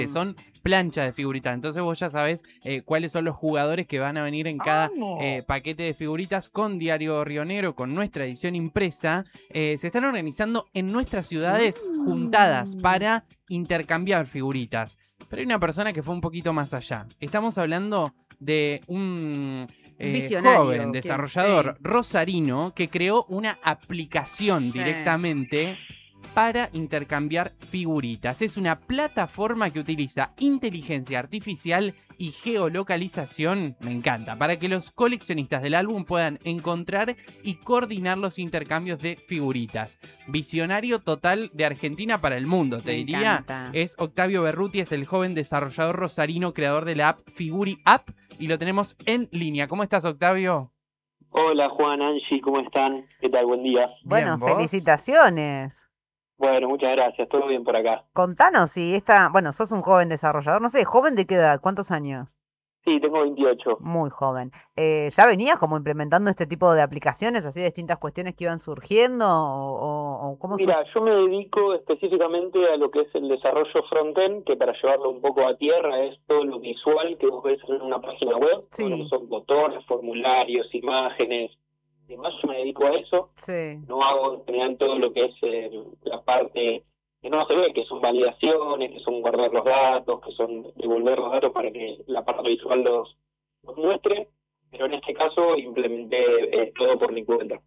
son planchas de figuritas. Entonces vos ya sabés cuáles son los jugadores que van a venir en cada paquete de figuritas con Diario Río Negro, con nuestra edición impresa. Se están organizando en nuestras ciudades juntadas para intercambiar figuritas. Pero hay una persona que fue un poquito más allá. Estamos hablando de un joven desarrollador rosarino que creó una aplicación directamente para intercambiar figuritas. Es una plataforma que utiliza inteligencia artificial y geolocalización, me encanta, para que los coleccionistas del álbum puedan encontrar y coordinar los intercambios de figuritas. Visionario total de Argentina para el mundo, te diría. Encanta. Es Octavio Berruti, es el joven desarrollador rosarino, creador de la app Figuri App, y lo tenemos en línea. ¿Cómo estás, Octavio? Hola Juan, Angie, ¿cómo están? ¿Qué tal? Buen día. Bueno, Bien, ¿vos? felicitaciones. Bueno, muchas gracias, todo bien por acá. Contanos si bueno, sos un joven desarrollador, no sé, ¿joven de qué edad? ¿Cuántos años? Sí, tengo 28. Muy joven. ¿Ya venías como implementando este tipo de aplicaciones, así de distintas cuestiones que iban surgiendo? ¿O cómo Mira, yo me dedico específicamente a lo que es el desarrollo frontend, que para llevarlo un poco a tierra es todo lo visual que vos ves en una página web, Sí. todo lo que son botones, formularios, imágenes, y demás, yo me dedico a eso. Sí. No hago en general todo lo que es la parte que no se ve, que son validaciones, que son guardar los datos, que son devolver los datos para que la parte visual los muestre, pero en este caso implementé todo por mi cuenta.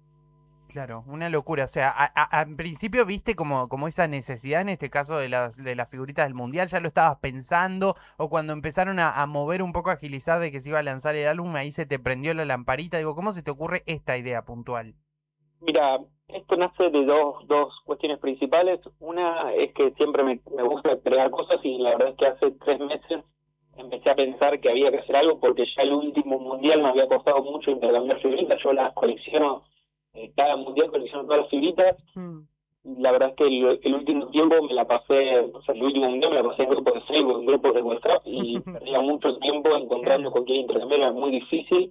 Claro, una locura. O sea, en principio viste como esa necesidad, en este caso de las figuritas del Mundial, ¿ya lo estabas pensando? O cuando empezaron a mover un poco, a agilizar de que se iba a lanzar el álbum, ahí se te prendió la lamparita. Digo, ¿cómo se te ocurre esta idea puntual? Mira, esto nace de dos cuestiones principales. Una es que siempre me gusta crear cosas y la verdad es que hace 3 meses empecé a pensar que había que hacer algo porque ya el último mundial me había costado mucho intercambiar figuritas. Yo las colecciono, cada mundial colecciono todas las figuritas. Y la verdad es que el último tiempo me la pasé, o sea, el último mundial me la pasé en grupos de Facebook, en grupos de WhatsApp y perdía mucho tiempo encontrando con quién intercambiar, era muy difícil.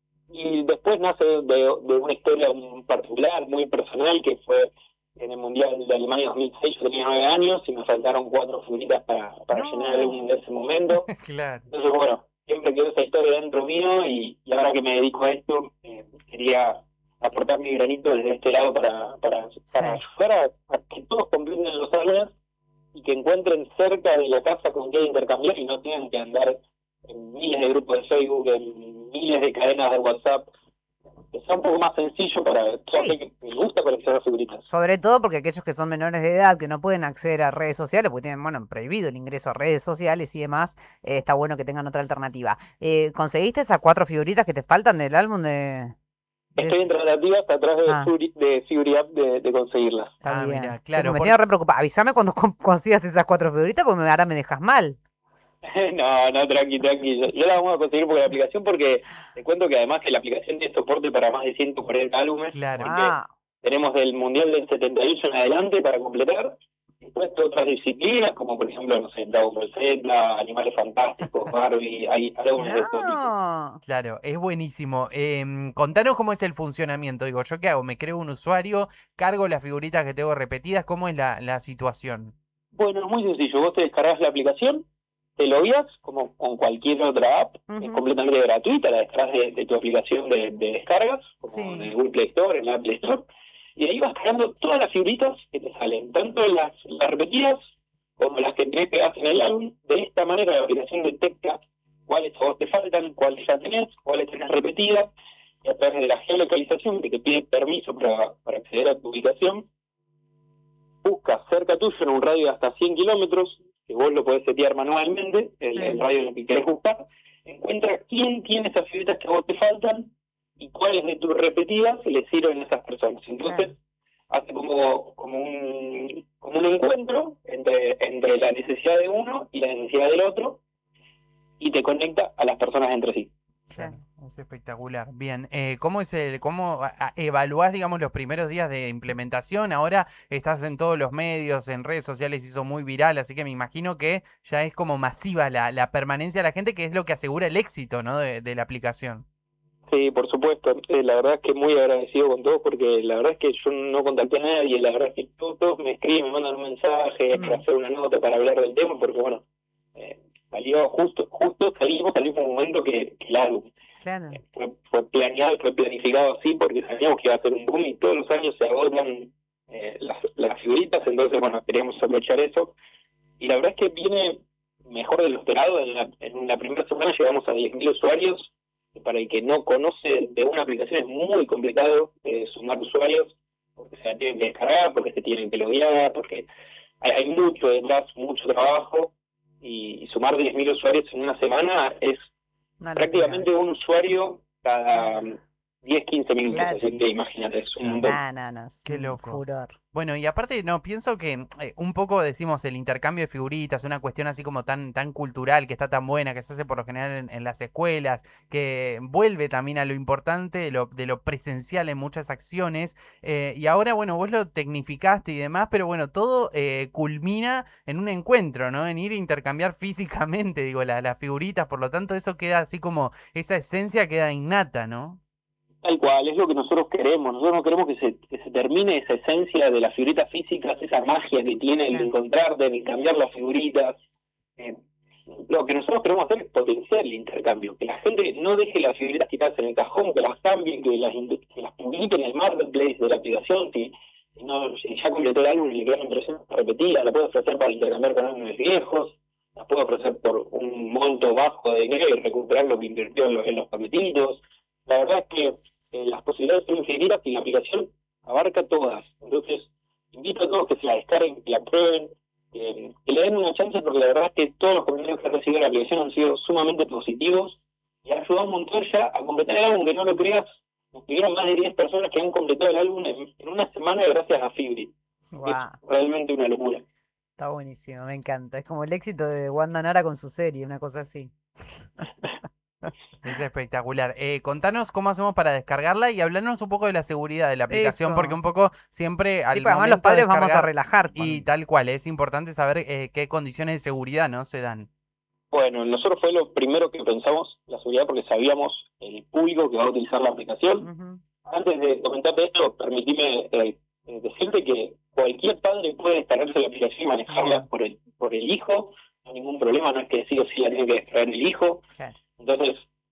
Y después nace de una historia particular, muy personal, que fue en el Mundial de Alemania 2006. Yo tenía 9 años y me faltaron 4 figuritas para llenar el álbum de ese momento. Claro. Entonces, bueno, siempre quedó esa historia dentro mío y ahora que me dedico a esto, quería aportar mi granito desde este lado para ayudar a que todos completen los años y que encuentren cerca de la casa con qué intercambiar y no tengan que andar en miles de grupos de Facebook, en miles de cadenas de WhatsApp, que sea un poco más sencillo para todo aquel que me gusta coleccionar figuritas. Sobre todo porque aquellos que son menores de edad, que no pueden acceder a redes sociales, porque tienen, bueno, prohibido el ingreso a redes sociales y demás, está bueno que tengan otra alternativa. ¿Conseguiste esas 4 figuritas que te faltan del álbum de...? Estoy en tratativas atrás de Figuri App de conseguirlas. Está bien. Mira, claro. Me tenía re preocupada. Avísame cuando consigas esas 4 figuritas, porque ahora me dejas mal. No, tranqui. Yo la vamos a conseguir por la aplicación porque te cuento que además que la aplicación tiene soporte para más de 140 álbumes. Claro. Porque tenemos del Mundial del 78 en adelante para completar. Después otras disciplinas, como por ejemplo, no sé, Dragon Ball Z, Animales Fantásticos, Barbie, hay álbumes de todo tipo. Claro, es buenísimo. Contanos cómo es el funcionamiento. Digo, ¿yo qué hago? ¿Me creo un usuario? ¿Cargo las figuritas que tengo repetidas? ¿Cómo es la situación? Bueno, es muy sencillo. Vos te descargas la aplicación, te logueas como con cualquier otra app, es completamente gratuita, la descargas de tu aplicación de descargas, como en el Google Play Store, en la Apple Store, y ahí vas cargando todas las figuritas que te salen, tanto las repetidas como las que tenés pegadas en el álbum. De esta manera la aplicación detecta cuáles a vos te faltan, cuáles ya tenés, cuáles tenés repetidas, y a través de la geolocalización que te pide permiso para acceder a tu ubicación, busca cerca tuyo en un radio de hasta 100 kilómetros, que vos lo podés setear manualmente, el radio en el que querés buscar, encuentra quién tiene esas figuritas que a vos te faltan y cuáles de tus repetidas le sirven a esas personas. Entonces, hace como un encuentro entre la necesidad de uno y la necesidad del otro y te conecta a las personas entre sí. Claro, es espectacular. Bien, ¿cómo evaluás, digamos, los primeros días de implementación? Ahora estás en todos los medios, en redes sociales, hizo muy viral, así que me imagino que ya es como masiva la permanencia de la gente, que es lo que asegura el éxito, ¿no? de la aplicación. Sí, por supuesto. La verdad es que muy agradecido con todos porque la verdad es que yo no contacté a nadie, la verdad es que todos me escriben, me mandan un mensaje para hacer una nota, para hablar del tema, porque bueno, salió justo salimos en un momento que el álbum Claro. fue planeado, fue planificado así porque sabíamos que iba a ser un boom y todos los años se agotan las figuritas, entonces bueno, queríamos aprovechar eso y la verdad es que viene mejor de lo esperado. En la primera semana llegamos a 10.000 usuarios. Para el que no conoce de una aplicación es muy complicado sumar usuarios, porque se la tienen que descargar, porque se tienen que loguear, porque hay mucho detrás, mucho trabajo, y sumar 10.000 usuarios en una semana es prácticamente un usuario cada 10, 15 minutos, Claro. así que imagínate, es un montón. No, Qué sí, loco. furor. Bueno, y aparte, no, pienso que un poco decimos el intercambio de figuritas, una cuestión así como tan cultural, que está tan buena, que se hace por lo general en las escuelas, que vuelve también a lo importante de lo presencial en muchas acciones. Y ahora, bueno, vos lo tecnificaste y demás, pero bueno, todo culmina en un encuentro, ¿no? En ir a intercambiar físicamente, digo, las figuritas, por lo tanto, eso queda así como, esa esencia queda innata, ¿no? Tal cual, es lo que nosotros queremos. Nosotros no queremos que se termine esa esencia de las figuritas físicas, esa magia que tiene el encontrarte, el cambiar las figuritas. Lo que nosotros queremos hacer es potenciar el intercambio, que la gente no deje las figuritas tiradas en el cajón, que las cambien, que las publique en el marketplace de la aplicación. Si ya completó el álbum y le queda una impresión repetida, la puede ofrecer para intercambiar con álbumes viejos, la puede ofrecer por un monto bajo de dinero y recuperar lo que invirtió en los paquetitos. La verdad es que las posibilidades son infinitas y la aplicación abarca todas. Entonces, invito a todos que se la descarguen, que la prueben, que le den una chance, porque la verdad es que todos los comentarios que ha recibido la aplicación han sido sumamente positivos y ha ayudado un montón ya a completar el álbum, que no lo creas. Nos pidieron más de 10 personas que han completado el álbum en una semana gracias a Fibri. Wow. Es realmente una locura. Está buenísimo, me encanta. Es como el éxito de Wanda Nara con su serie, una cosa así. Es espectacular. Contanos cómo hacemos para descargarla y hablarnos un poco de la seguridad de la aplicación, porque un poco siempre al Sí, pues además los momento de padres vamos a descargar, relajar. y tal cual, es importante saber qué condiciones de seguridad no se dan. Bueno, nosotros fue lo primero que pensamos, la seguridad, porque sabíamos el público que va a utilizar la aplicación. Antes de comentarte esto, permitime decirte que cualquier padre puede descargarse la aplicación y manejarla por el hijo, no hay ningún problema, no es que sí o sí la tiene que descargar el hijo. Claro. Entonces,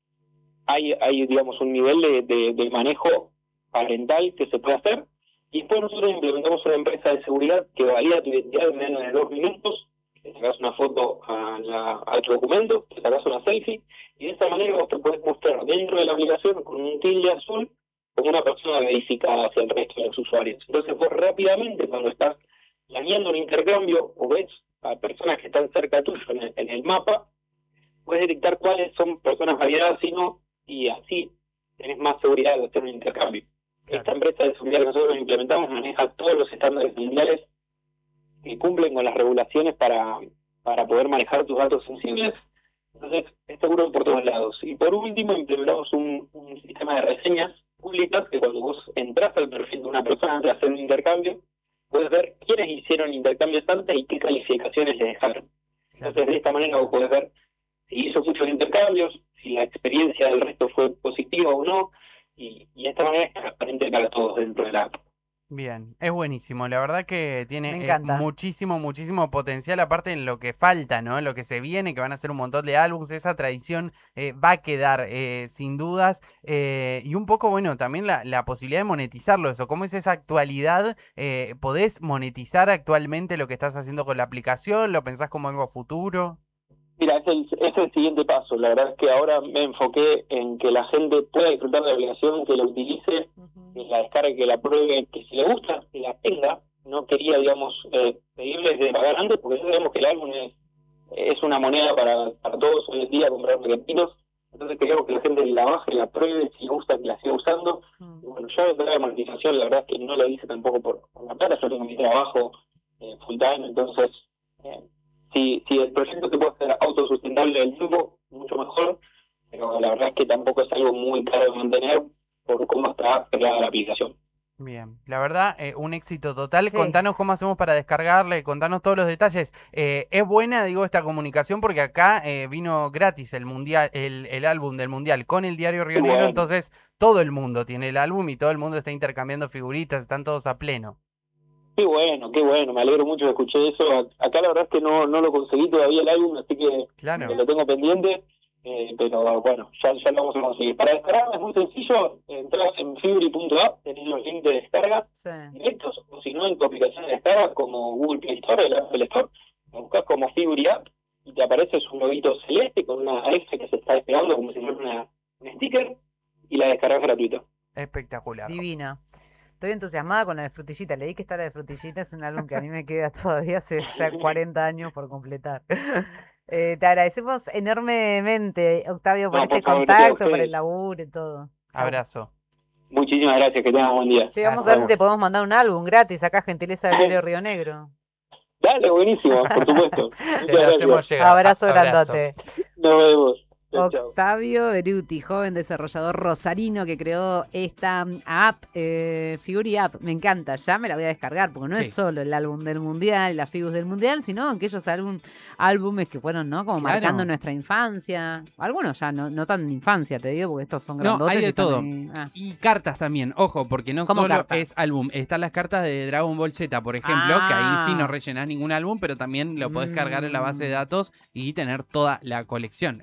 hay digamos, un nivel de manejo parental que se puede hacer, y después nosotros implementamos una empresa de seguridad que valida tu identidad en menos de 2 minutos. Te sacas una foto a tu documento, te sacas una selfie, y de esta manera vos te podés mostrar dentro de la aplicación con un tilde azul como una persona verificada hacia el resto de los usuarios. Entonces vos rápidamente, cuando estás planeando un intercambio o ves a personas que están cerca tuyo en el mapa, puedes detectar cuáles son personas validadas y no, y así tenés más seguridad de hacer un intercambio. Claro. Esta empresa de seguridad que nosotros implementamos maneja todos los estándares mundiales que cumplen con las regulaciones para poder manejar tus datos sensibles. Entonces, es seguro por todos lados. Y por último, implementamos un sistema de reseñas públicas que cuando vos entras al perfil de una persona antes de hacer un intercambio, puedes ver quiénes hicieron intercambios antes y qué calificaciones le dejaron. Entonces, de esta manera vos podés ver si hizo muchos intercambios, si la experiencia del resto fue positiva o no, y de esta manera es transparente para todos dentro de la app. Bien, es buenísimo, la verdad que tiene muchísimo potencial, aparte en lo que falta, ¿no? En lo que se viene, que van a ser un montón de álbumes, esa tradición va a quedar sin dudas, y un poco, bueno, también la posibilidad de monetizarlo, eso, ¿cómo es esa actualidad? ¿Podés monetizar actualmente lo que estás haciendo con la aplicación? ¿Lo pensás como algo futuro? Mira, es el siguiente paso. La verdad es que ahora me enfoqué en que la gente pueda disfrutar de la aplicación, que la utilice, que la descargue, que la pruebe, que si le gusta, que la tenga. No quería, digamos, pedirles de pagar antes, porque sabemos que el álbum es una moneda para todos hoy en día, comprar paquetitos. Entonces queríamos que la gente la baje, la pruebe, si le gusta, que la siga usando. Y bueno, yo vendré la monetización, la verdad es que no lo hice tampoco por la plata, yo tengo mi trabajo full time, entonces... Si el proyecto se puede hacer autosustentable del tiempo, mucho mejor, pero la verdad es que tampoco es algo muy caro de mantener por cómo está creada la aplicación. Bien, la verdad, un éxito total. Sí. Contanos cómo hacemos para descargarle, contanos todos los detalles. Es buena, digo, esta comunicación porque acá vino gratis el mundial, el álbum del mundial con el Diario Río Negro, Bueno, entonces todo el mundo tiene el álbum y todo el mundo está intercambiando figuritas, están todos a pleno. qué bueno, me alegro mucho de escuchar eso. Acá la verdad es que no lo conseguí todavía el álbum, así que Claro. lo tengo pendiente, pero bueno, ya lo vamos a conseguir. Para descargar es muy sencillo, entras en fibri.app, tenés los links de descarga Sí. directos, o si no en tu aplicación de descarga como Google Play Store, el Apple Store, buscas como Fibri App y te aparece un loguito celeste con una F que se está despegando como si fuera un sticker y la descargas gratuita. Espectacular. Divina. Estoy entusiasmada con la de Frutillita. Leí que está la de Frutillita, es un álbum que a mí me queda todavía hace ya 40 años por completar. Te agradecemos enormemente, Octavio, por No, este por favor, gracias a contacto, por ustedes. el laburo y todo. Chau. Abrazo. Muchísimas gracias, que tengan buen día. Che, vamos a Hasta ver si te podemos mandar un álbum gratis acá, gentileza del Diario Río Negro. Dale, buenísimo, por supuesto. Te Muchas lo hacemos gracias. llegar. Abrazo Abrazo. grandote. Nos vemos. Chau, chau. Octavio Beruti, joven desarrollador rosarino que creó esta app, Figuri App. Me encanta, ya me la voy a descargar porque no Sí. es solo el álbum del mundial, la Figus del mundial, sino aquellos álbumes que fueron, ¿no? Como Claro. marcando nuestra infancia. Algunos ya no tan infancia, te digo, porque estos son No, grandotes. hay y de están todo. ahí. Ah. Y cartas también, ojo, porque no ¿Cómo solo cartas? es álbum, están las cartas de Dragon Ball Z, por ejemplo, que ahí sí no Ah. rellenás ningún álbum, pero también lo podés cargar en la base de datos y tener toda la colección.